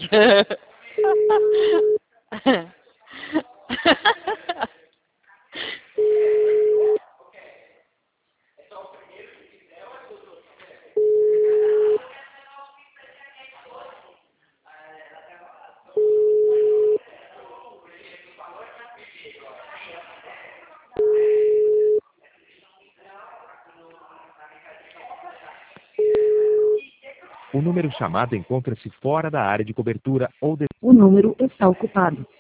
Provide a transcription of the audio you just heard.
O número chamado encontra-se fora da área de cobertura ou de... O número está ocupado.